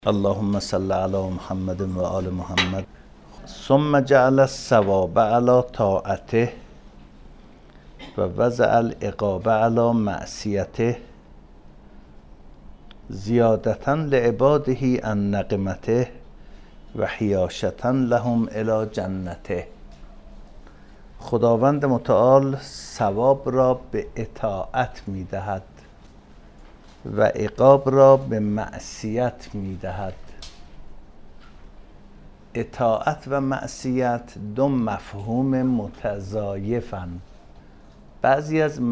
اللهم صل علی محمد و آل محمد. ثم جعل الثواب علی طاعته و وضع العقاب علی معصیته زیادة لعباده عن نقمته و حیاشة لهم الی جنته. خداوند متعال ثواب را به اطاعت می‌دهد و عقاب را به معصیت می‌دهد. اطاعت و معصیت دو مفهوم متضایفند. بعضی از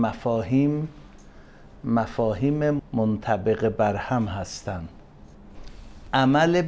مفاهیم منطبق بر هم هستند. عمل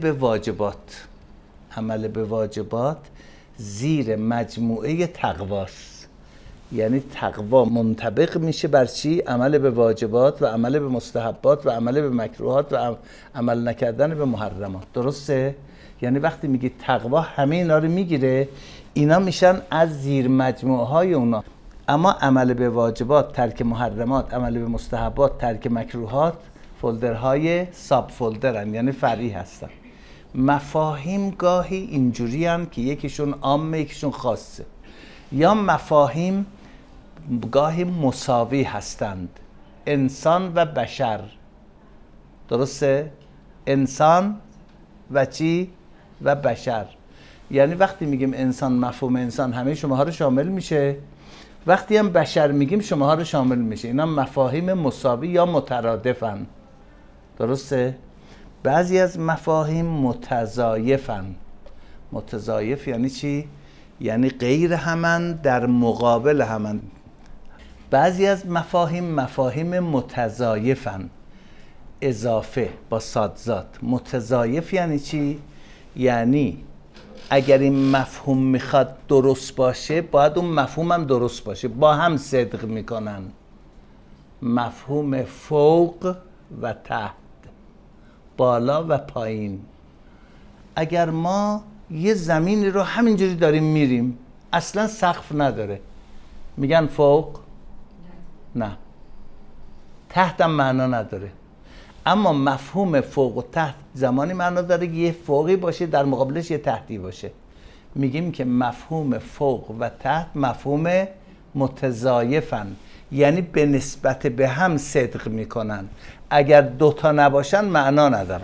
به واجبات زیر مجموعه تقواست. یعنی تقوا منطبق میشه بر چی؟ عمل به واجبات و عمل به مستحبات و عمل به مکروهات و عمل نکردن به محرمات. درسته؟ یعنی وقتی میگی تقوا همه اینا رو میگیره، اینا میشن از زیر مجموعه های اونا. اما عمل به واجبات، ترک محرمات، عمل به مستحبات، ترک مکروهات فولدرهای ساب فولدرن، یعنی فرعی هستن. مفاهیم گاهی اینجوری هن که یکیشون عامه یکیشون خاصه، یا مفاهیم گاهی مساوی هستند. انسان و بشر، درسته؟ انسان و چی؟ و بشر. یعنی وقتی میگیم انسان، مفهوم انسان همه شماها رو شامل میشه، وقتی هم بشر میگیم شماها رو شامل میشه. اینا مفاهیم مساوی یا مترادفن، درسته؟ بعضی از مفاهیم متضایفن. متضایف یعنی چی؟ یعنی غیر همن در مقابل همن. بعضی از مفاهیم متضایفن، اضافه با صادزات. متضایف یعنی چی؟ یعنی اگر این مفهوم میخواد درست باشه باید اون مفهوم هم درست باشه، با هم صدق میکنن. مفهوم فوق و تحت، بالا و پایین. اگر ما یه زمینی رو همینجوری داریم میریم، اصلا سقف نداره، میگن فوق؟ نه. تحت هم معنا نداره. اما مفهوم فوق و تحت زمانی معنا داره که یه فوقی باشه در مقابلش یه تحتی باشه. میگیم که مفهوم فوق و تحت مفهوم متضایفن، یعنی به نسبت به هم صدق میکنن. اگر دوتا نباشن معنا ندارن.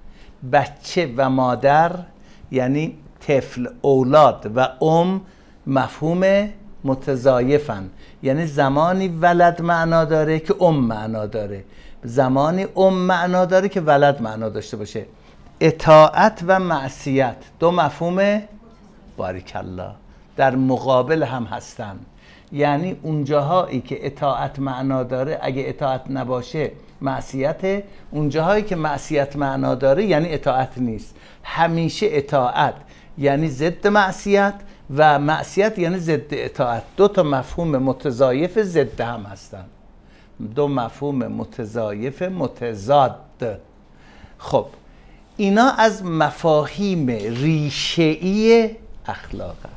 بچه و مادر یعنی طفل، اولاد و مفهوم متضایفن، یعنی زمانی ولد معنا داره که معنا داره، زمانی معنا داره که ولد معنا داشته باشه. اطاعت و معصیت دو مفهوم بارک الله در مقابل هم هستن. یعنی اونجاهایی که اطاعت معنا داره اگه اطاعت نباشه معصیته، اونجاهایی که معصیت معنا داره یعنی اطاعت نیست. همیشه اطاعت یعنی ضد معصیت و معصیت یعنی ضد اطاعت. دو تا مفهوم متضایف ضد هم هستن، دو مفهوم متضایف متضاد. خب اینا از مفاهیم ریشه‌ای اخلاق هست.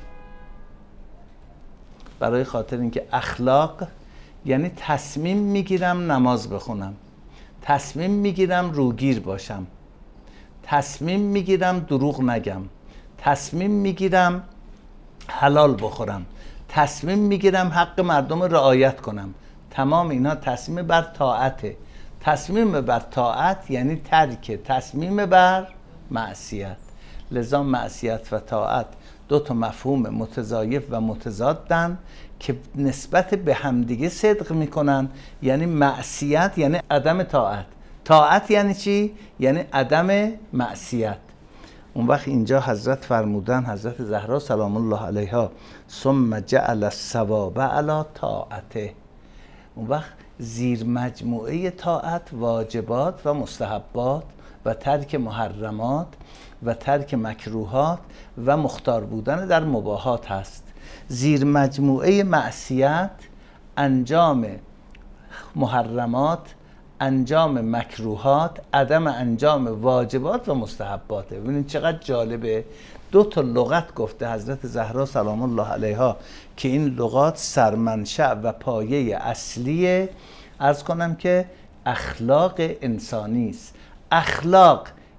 برای خاطر اینکه اخلاق یعنی تصمیم میگیرم نماز بخونم، تصمیم میگیرم روگیر باشم، تصمیم میگیرم دروغ نگم، تصمیم میگیرم حلال بخورم، تصمیم میگیرم حق مردم رعایت کنم. تمام اینا تصمیم بر طاعته. تصمیم بر طاعت یعنی ترک تصمیم بر معصیت. لذا معصیت و طاعت دو تا مفهوم متضایف و متضادن که نسبت به همدیگه صدق میکنن. یعنی معصیت یعنی عدم طاعت، طاعت یعنی چی؟ یعنی عدم معصیت. اون وقت اینجا حضرت فرمودن، حضرت زهرا سلام الله علیها، ثم جعل الثواب علی طاعته. اون وقت زیر مجموعه طاعت واجبات و مستحبات و ترک محرمات و ترک مکروهات و مختار بودن در مباحات هست. زیر مجموعه معصیت انجام محرمات، انجام مکروهات، عدم انجام واجبات و مستحباته. ببینید چقدر جالبه. دو تا لغت گفته حضرت زهرا سلام الله علیها که این لغات سرمنشأ و پایه اصلی عرض کنم که اخلاق انسانی است. اخلاق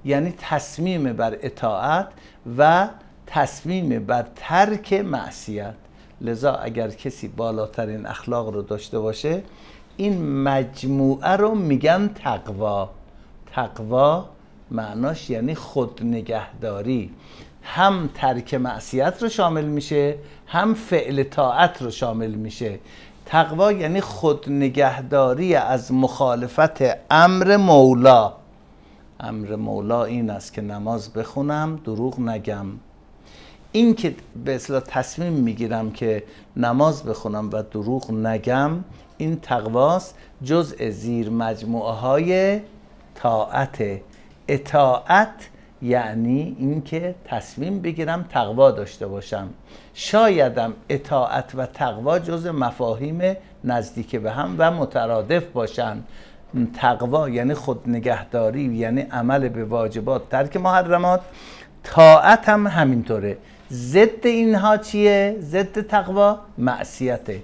یعنی تصمیم بر اطاعت و تصمیم بر ترک معصیت. لذا اگر کسی بالاترین اخلاق رو داشته باشه این مجموعه رو میگن تقوا. تقوا معناش یعنی خود نگهداری، هم ترک معصیت رو شامل میشه هم فعل طاعت رو شامل میشه. تقوا یعنی خود نگهداری از مخالفت امر مولا. امر مولا این است که نماز بخونم دروغ نگم. این که به اصطلاح تصمیم میگیرم که نماز بخونم و دروغ نگم، این تقواست. جزء زیر مجموعه های طاعت. اطاعت یعنی اینکه تصمیم بگیرم تقوا داشته باشم. شایدم اطاعت و تقوا جزء مفاهیم نزدیک به هم و مترادف باشن. تقوا یعنی خود نگهداری، یعنی عمل به واجبات، ترک محرمات. طاعت هم همینطوره. ضد اینها چیه؟ ضد تقوا معصیته.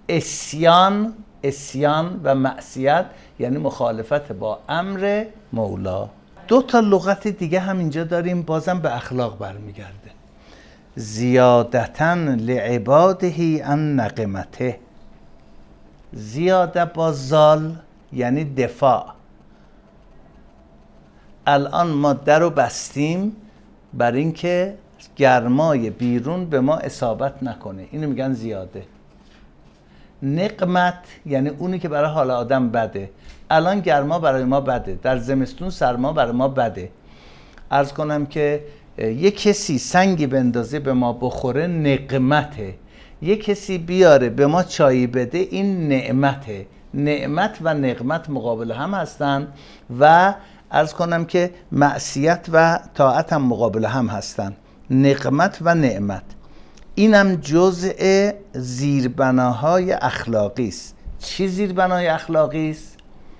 اسیان و معصیت یعنی مخالفت با امر مولا. دو تا لغت دیگه هم اینجا داریم، بازم به اخلاق برمیگرده. زیادتاً لعباده عن نقمته. زیاده با زال یعنی دفاع. الان ما در رو بستیم بر اینکه گرمای بیرون به ما اصابت نکنه، اینو میگن زیاده. نقمت یعنی اونی که برای حال آدم بده. الان گرما برای ما بده، در زمستون سرما برای ما بده. عرض کنم که یک کسی سنگی بندازه به ما بخوره نقمته، یک کسی بیاره به ما چایی بده این نعمته. نعمت و نقمت مقابل هم هستن و عرض کنم که معصیت و طاعت هم مقابل هم هستن. نقمت و نعمت اینم جزء زیربناهای اخلاقی است. چی زیربنای اخلاقی است؟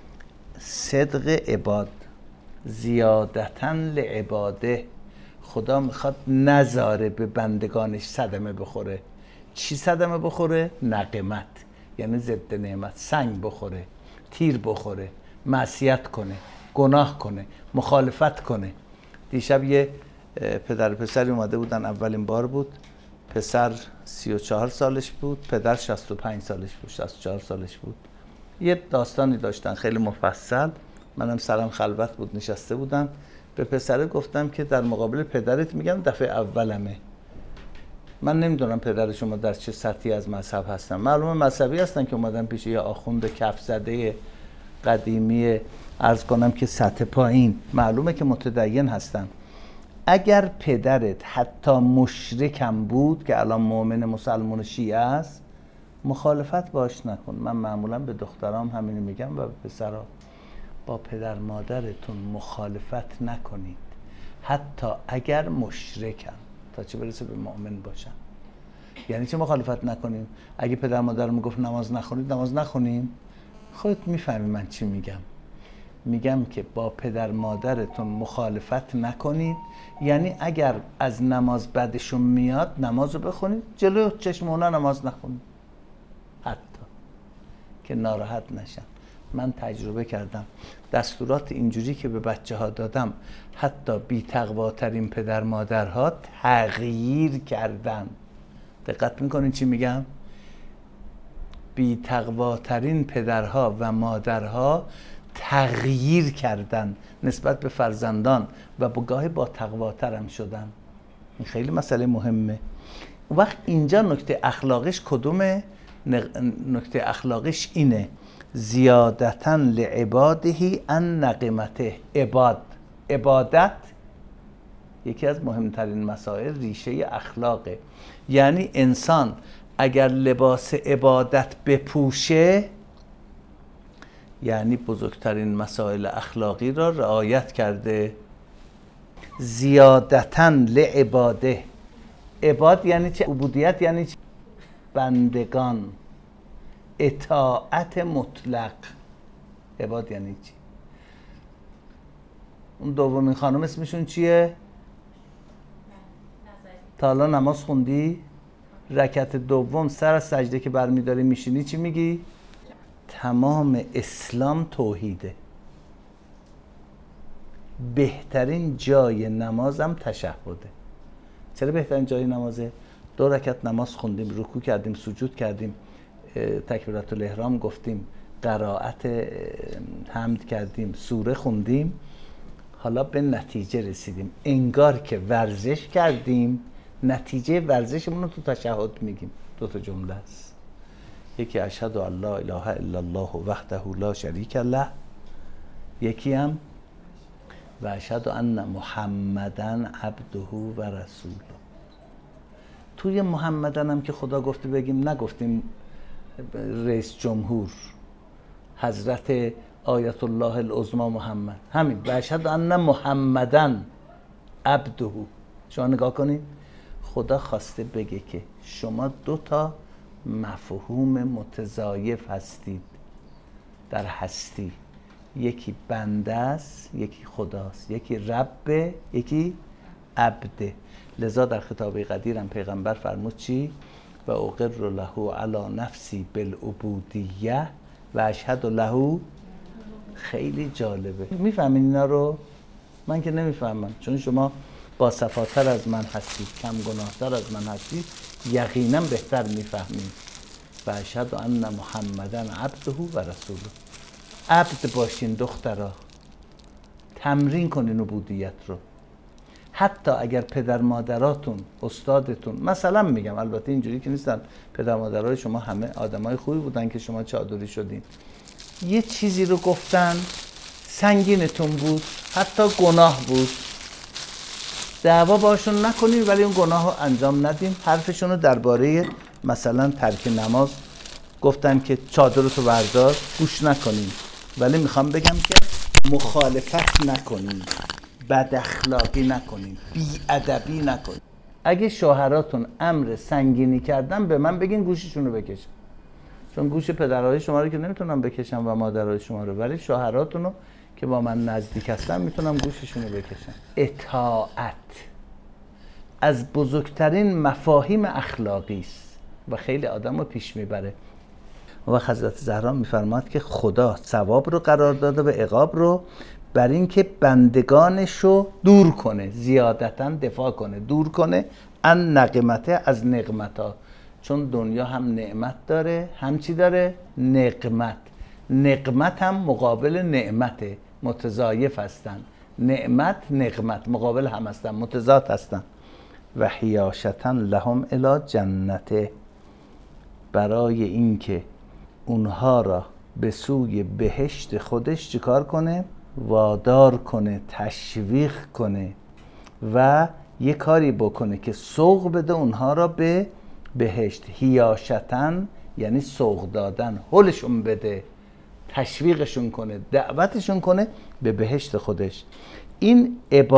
صدق عباد. زیادتاً لعباده. خدا میخواد نذاره به بندگانش صدمه بخوره. چی صدمه بخوره؟ نقمت یعنی ضد نعمت. سنگ بخوره، تیر بخوره، معصیت کنه، گناه کنه، مخالفت کنه. دیشب یه پدر پسری اومده بودن، اولین بار بود. پسر 34 سالش بود، پدر 65 سالش بود، 64 سالش بود. یه داستانی داشتن خیلی مفصل. منم سرم خلوت بود نشسته بودم. به پسره گفتم که در مقابل پدرت میگم دفعه اولمه. من نمیدونم پدر شما در چه سطحی از مذهب هستن. معلومه مذهبی هستن که اومدن پیش یه آخوند کف زده قدیمی، عرض کنم که سطح پایین. معلومه که متدین هستن. اگر پدرت حتی مشرکم بود که الان مؤمن مسلمان شیعه است، مخالفت باش نکن. من معمولا به دخترام همینو میگم و به پسرا، با پدر مادرتون مخالفت نکنید حتی اگر مشرکم، تا چه برسه به مؤمن باشن. یعنی چه مخالفت نکنیم؟ اگه پدر مادرم گفت نماز نخونید نماز نخونیم. خودت میفهمی من چی میگم. میگم که با پدر مادرتون مخالفت نکنید، یعنی اگر از نماز بدشون میاد نماز رو بخونید، جلو چشم اونا نماز نخونید حتی که ناراحت نشن. من تجربه کردم دستورات اینجوری که به بچه ها دادم حتی بی تقواترین پدر مادرها تغییر کردن. دقت میکنین چی میگم؟ بی تقواترین پدرها و مادرها تغییر کردن نسبت به فرزندان و گاهی با تقواتر هم شدن. این خیلی مسئله مهمه. اون وقت اینجا نکته اخلاقش کدومه؟ نکته اخلاقش اینه: زیادتاً لعباده عن نقمته. عبادت یکی از مهمترین مسائل ریشه اخلاقه. یعنی انسان اگر لباس عبادت بپوشه یعنی بزرگترین مسائل اخلاقی را رعایت کرده. زیادتاً لعباده. عباد یعنی چه؟ عبودیت یعنی چه؟ بندگان. اطاعت مطلق. عباد یعنی چی؟ اون دومین خانم اسمشون چیه؟ تا حالا نماز خوندی؟ رکعت دوم سر از سجده که برمیداری میشینی چی میگی؟ تمام اسلام توحیده. بهترین جای نمازم تشهده. چرا بهترین جای نمازه؟ 2 رکعت نماز خوندیم، رکوع کردیم، سجود کردیم، تکبیرات الاحرام گفتیم، قرائت حمد کردیم، سوره خوندیم، حالا به نتیجه رسیدیم. انگار که ورزش کردیم، نتیجه ورزشمون رو تو تشهد میگیم. 2 تا جمله است. یکی اشهد ان لا اله الا الله وحده لا شریک له، یکی هم و اشهد ان محمدن عبده و رسوله. توی محمدن هم که خدا گفته بگیم، نگفتیم رئیس جمهور حضرت آیت الله العظما محمد، همین و اشهد ان محمدن عبده. شما نگاه کنید، خدا خواسته بگه که شما 2 تا مفهوم متضایف هستید در هستی. یکی بنده است، یکی خداست، یکی رب، یکی عبده. لذا در خطاب قدیر هم پیغمبر فرمود چی؟ و اقر له علی نفسی بالعبودیه و اشهد له. خیلی جالبه. میفهمین اینا رو؟ من که نمیفهمم، چون شما با صفاتر از من هستید، کم گناهتر از من هستید، یقینا بهتر میفهمید. و اشهد ان محمدن عبده و رسوله. عبد باشین دخترا، تمرین کنین عبودیت رو. حتی اگر پدر مادراتون، استادتون، مثلا میگم، البته اینجوری که نیستن، پدر مادرای شما همه آدمای خوبی بودن که شما چادری شدین، یه چیزی رو گفتن سنگینتون بود، حتی گناه بود، دعوا باشون نکنین ولی اون گناه رو انجام ندین. حرفشون رو درباره مثلا ترک نماز گفتن که چادرتو بردار، گوش نکنین، ولی میخوام بگم که مخالفت نکنین، بد اخلاقی نکنین، بی ادبی نکنین. اگه شوهراتون امر سنگینی کردن به من بگین گوششون رو بکشن، چون گوش پدرهای شما رو که نمیتونم بکشم و مادرهای شما رو، ولی شوهراتون رو که با من نزدیک هستن میتونم گوششون رو بکشم. اطاعت از بزرگترین مفاهیم اخلاقی است و خیلی آدم رو پیش میبره. و حضرت زهرا میفرماد که خدا ثواب رو قرار داده و عقاب رو بر این که بندگانش رو دور کنه، زیادتاً دفاع کنه، دور کنه ان نقمته، از نقمتا. چون دنیا هم نعمت داره، هم چی داره؟ نقمت. نقمت هم مقابل نعمته، متضایف هستن. نعمت، نقمت مقابل هم هستن، متضاد هستن. و حیاشتاً لهم الی جنته، برای اینکه اونها را به سوی بهشت خودش چیکار کنه؟ وادار کنه، تشویق کنه و یه کاری بکنه که سوق بده اونها را به بهشت. حیاشتن یعنی سوق دادن، هلشون بده، تشویقشون کنه، دعوتشون کنه به بهشت خودش. این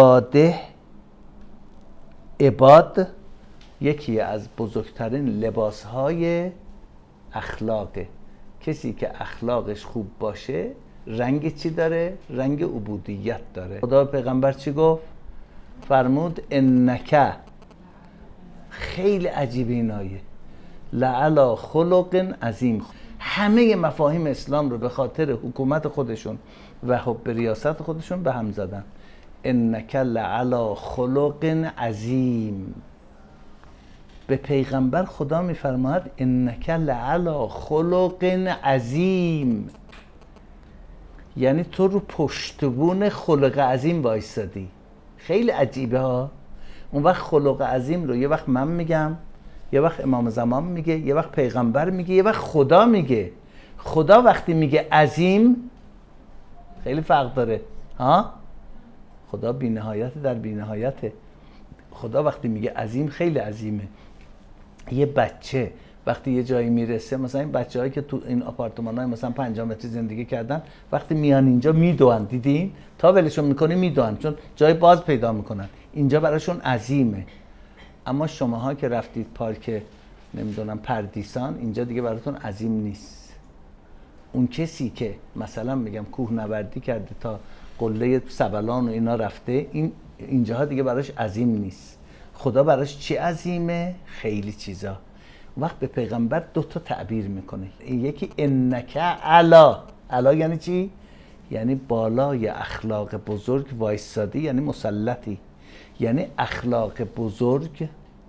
عباد یکی از بزرگترین لباسهای اخلاقه. کسی که اخلاقش خوب باشه رنگ چی داره؟ رنگ عبودیت داره. خدا پیغمبر چی گفت؟ فرمود انک، خیلی عجیب این آیه، لعلی خلق عظیم. همه مفاهیم اسلام رو به خاطر حکومت خودشون و حب ریاست خودشون به هم زدن. انک لعلی خلق عظیم. به پیغمبر خدا میفرماید انک لعلی خلق عظیم، یعنی تو رو پشتبون خلق عظیم وایسادی. خیلی عجیبه ها. اون وقت خلق عظیم رو یه وقت من میگم، یه وقت امام زمان میگه، یه وقت پیغمبر میگه، یه وقت خدا میگه. خدا وقتی میگه عظیم خیلی فرق داره ها. خدا بی‌نهایت در بی‌نهایته. خدا وقتی میگه عظیم خیلی عظیمه. یه بچه وقتی یه جایی میرسه، مثلا این بچه‌هایی که تو این آپارتمان‌های مثلا 50 متری زندگی کردن، وقتی میان اینجا میدوئن، دیدین؟ تا ولشون میکنی میدوئن، چون جای باز پیدا میکنن. اینجا براشون عظیمه. اما شماها که رفتید پارک نمیدونم پردیسان، اینجا دیگه براتون عظیم نیست. اون کسی که مثلا میگم کوهنوردی کرده تا قله سبلان و اینا رفته، اینجاها دیگه براش عظیم نیست. خدا براش چی عظیمه؟ خیلی چیزا. وقت به پیغمبر 2 تا تعبیر میکنه. یکی انک علا. علا یعنی چی؟ یعنی بالای اخلاق بزرگ وایستادی، یعنی مسلطی، یعنی اخلاق بزرگ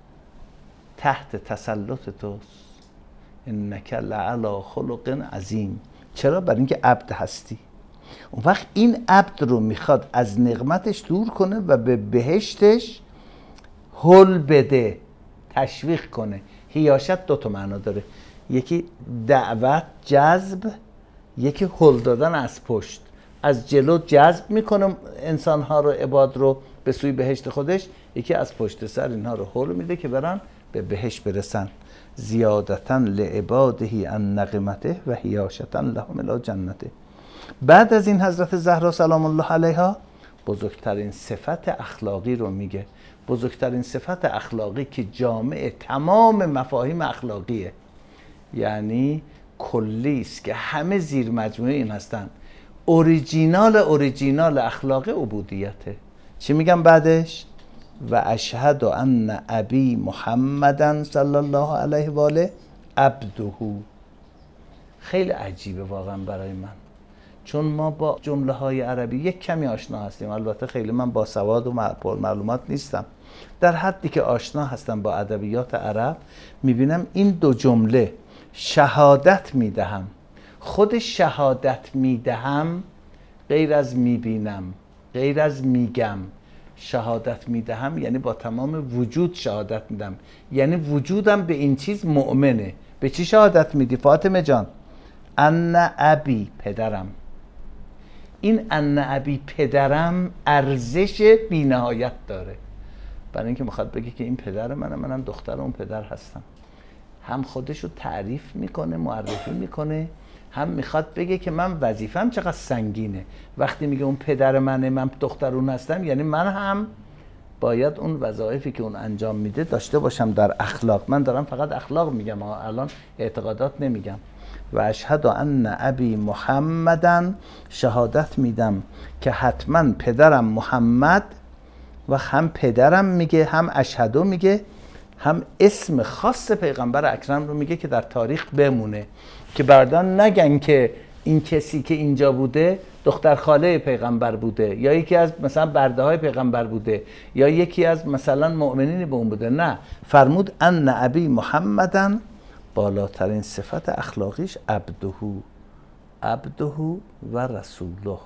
تحت تسلط توست. انک لعلی خلق عظیم. چرا؟ برای اینکه عبد هستی. اون وقت این عبد رو میخواد از نقمتش دور کنه و به بهشتش هل بده، تشویق کنه. هیاشت 2 معنا داره، یکی دعوت جذب، یکی هل دادن از پشت. از جلو جذب میکنه انسانها رو، عباد رو به سوی بهشت خودش، یکی از پشت سر اینها رو هل میده که برن به بهشت برسن. زیادتاً لعباده عن نقمته و هیاشتاً لهم الی جنته. بعد از این حضرت زهرا سلام الله علیها بزرگترین صفت اخلاقی رو میگه. بزرگترین صفت اخلاقی که جامع تمام مفاهیم اخلاقیه، یعنی کلی است که همه زیر مجموعه این هستن. اوریجینال اخلاق عبودیته. چی میگم بعدش؟ و اشهد ان ابی محمدن صلی الله علیه و آله عبده. خیلی عجیبه واقعا برای من، چون ما با جمله های عربی یک کمی آشنا هستیم. البته خیلی من با سواد و معلومات نیستم. در حدی که آشنا هستم با ادبیات عرب، میبینم این 2 جمله شهادت میدهم، خود شهادت میدهم غیر از میبینم، غیر از میگم. شهادت میدهم یعنی با تمام وجود شهادت میدم، یعنی وجودم به این چیز مؤمنه. به چی شهادت میدی فاطمه جان؟ ان ابی، پدرم. این ان ابی، پدرم، ارزش بی‌نهایت داره، برای اینکه میخواد بگه که این پدر منم دختر اون پدر هستم. هم خودش رو تعریف میکنه، معرفی میکنه، هم میخواد بگه که من وظیفم چقدر سنگینه. وقتی میگه اون پدر منه، من دختر اون هستم، یعنی من هم باید اون وظایفی که اون انجام میده داشته باشم در اخلاق. من دارم فقط اخلاق میگم، الان اعتقادات نمیگم. و اشهد ان ابی محمدن، شهادت میدم که حتما پدرم محمد، و هم پدرم میگه، هم اشهدو میگه، هم اسم خاص پیغمبر اکرم رو میگه که در تاریخ بمونه، که بردان نگن که این کسی که اینجا بوده دختر خاله پیغمبر بوده، یا یکی از مثلا برده های پیغمبر بوده، یا یکی از مثلا مؤمنین به اون بوده. نه، فرمود ان ابی محمدن، بالاترین صفت اخلاقیش عبده و رسوله.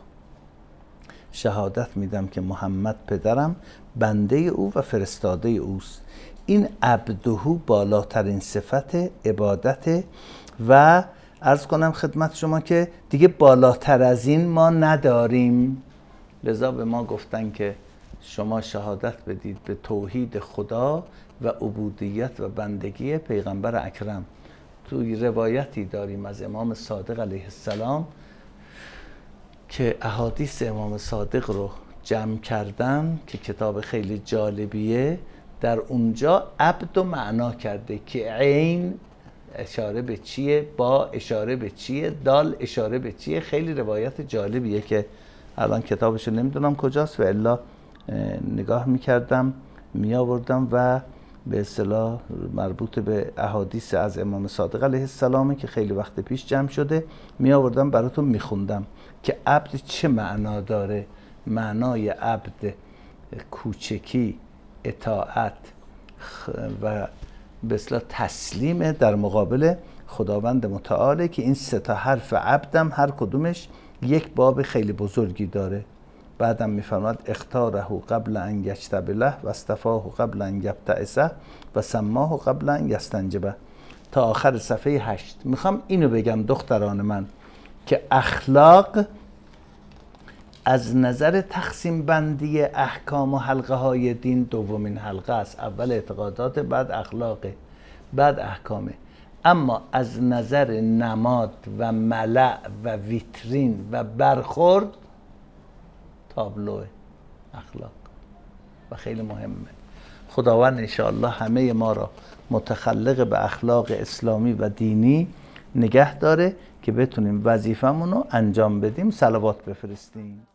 شهادت میدم که محمد پدرم بنده او و فرستاده اوست. این عبده بالاترین صفت عبادت، و عرض کنم خدمت شما که دیگه بالاتر از این ما نداریم. لذا به ما گفتن که شما شهادت بدید به توحید خدا و عبودیت و بندگی پیغمبر اکرم. توی روایتی داریم از امام صادق علیه السلام که احادیث امام صادق رو جمع کردن، که کتاب خیلی جالبیه. در اونجا عبد و معنا کرده که عین اشاره به چیه، با اشاره به چیه، دال اشاره به چیه. خیلی روایت جالبیه که الان کتابشو نمیدونم کجاست، و الا نگاه میکردم میآوردم و به اصطلاح مربوط به احادیث از امام صادق علیه السلام که خیلی وقت پیش جمع شده، میآوردم براتون میخوندم که عبد چه معنا داره. معنای عبد کوچکی، اطاعت و به اصطلاح تسلیم در مقابل خداوند متعاله، که این 3 حرف عبدم هر کدومش یک باب خیلی بزرگی داره. بعدم میفرماد اختاره قبل ان یجتب له و اصطفاه قبل ان یبتعثه و سماه قبل ان یستنجبه، تا آخر صفحه 8. میخوام اینو بگم دختران من که اخلاق از نظر تقسیم بندی احکام و حلقه های دین 2مین حلقه است. اول اعتقادات، بعد اخلاقه، بعد احکامه. اما از نظر نماد و ملأ و ویترین و برخورد تابلو اخلاق و خیلی مهمه. خداوند انشاءالله همه ما را متخلق به اخلاق اسلامی و دینی نگه داره که بتونیم وظیفمون رو انجام بدیم. صلوات بفرستیم.